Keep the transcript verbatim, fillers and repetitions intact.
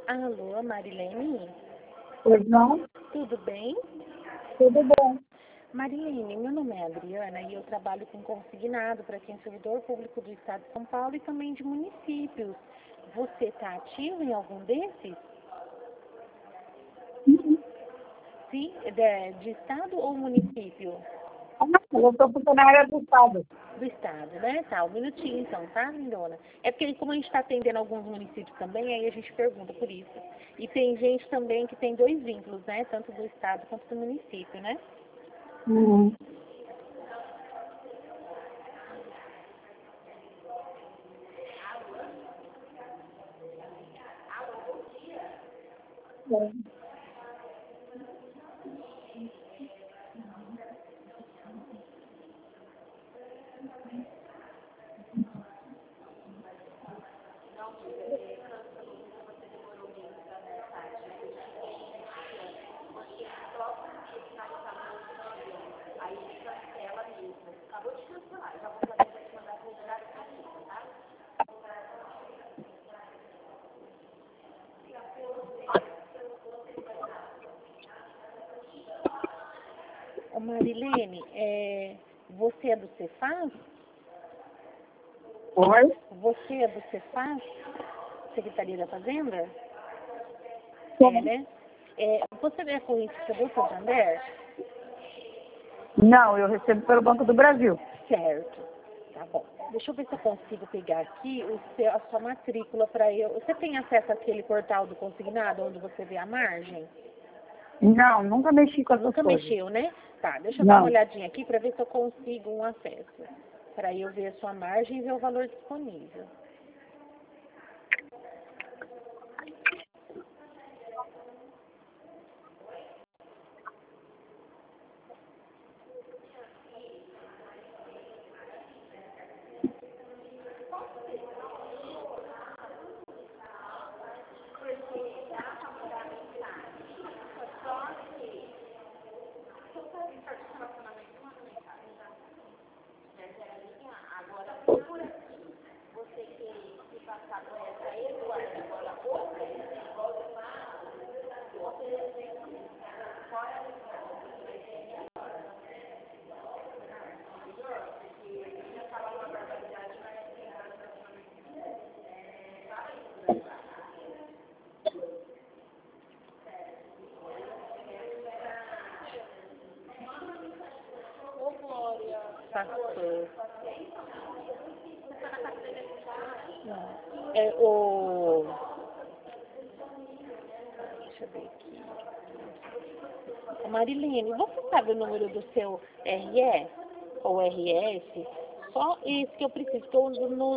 Alô, Marilene? Pois não? Tudo bem? Tudo bom. Marilene, meu nome é Adriana e eu trabalho com consignado para quem é servidor público do Estado de São Paulo e também de municípios. Você está ativo em algum desses? Uhum. Sim, de, de Estado ou município? Ah, eu sou funcionária do Estado. Do Estado, né? Tá, um minutinho então, tá, lindona? É porque como a gente está atendendo alguns municípios também, aí a gente pergunta por isso. E tem gente também que tem dois vínculos, né? Tanto do Estado quanto do município, né? Uhum. É. Ô Marilene, é, você é do Cefaz? Oi? Você é do Cefaz? Secretaria da Fazenda? É, Sim. né? É, você é política do Santander? Não, eu recebo pelo Banco do Brasil. Certo. Tá bom. Deixa eu ver se eu consigo pegar aqui o seu, a sua matrícula para eu. Você tem acesso àquele portal do consignado onde você vê a margem? Não, nunca mexi com essas Nunca coisas. mexeu, né? Tá, deixa eu dar uma Não. olhadinha aqui para ver se eu consigo um acesso. Para eu ver a sua margem e ver o valor disponível. Passou. Não. É o. Deixa eu ver aqui. Ô, Marilene, você sabe o número do seu R E ou R S? Só esse que eu preciso, que eu no